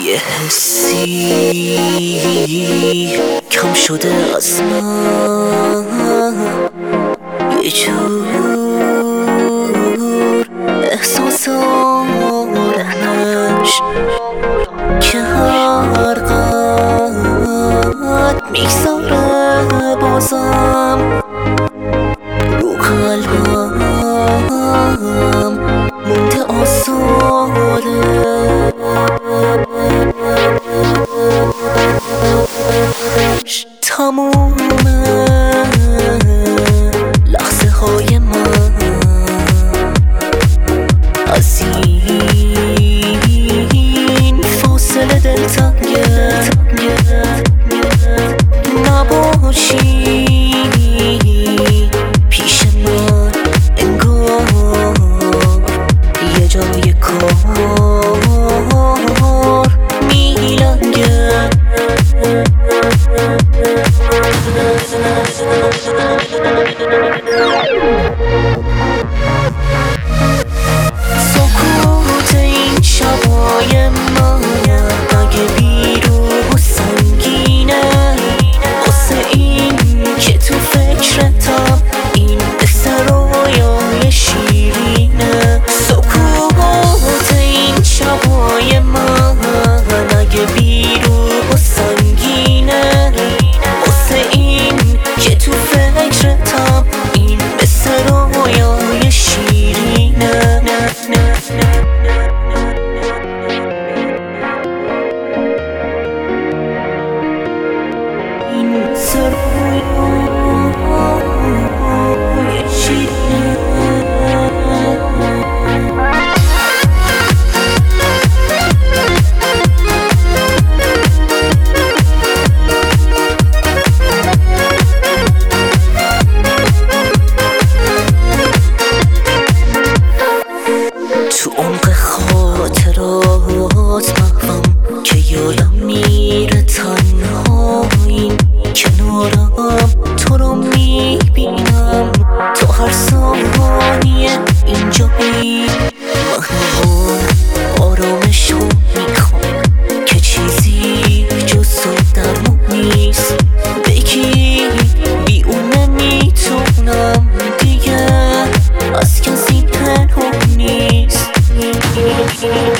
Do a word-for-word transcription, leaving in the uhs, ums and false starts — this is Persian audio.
یه حسی کم شده از من، یه جور احساس آرامش که هر قد میگذاره بازم رو قلبم مونده آزاره. تموم لحظه های من از این فاصله دلتنگه، نباشی پیش من انگار یه جای کار میلنگه. سکوت این شبای من اگه بیروح و سنگینه، واسه این که تو فکرتم این مثل رویای شیرینه. سکوت این شبای من اگه بیروح و سنگینه، واسه این که تو فکرتم این مثل رویای شیرینه. این مثل رویای شیرینه. تو عمق خاطرات محوم که یادم میره تنها این کنارم تو رو میبینم تو هر ثانیه اینجایی. من آرامش رو میخوام که چیزی جز تو درمون نیست، بگی بی اون نمیتونم دیگه از کسی پنهون نیست.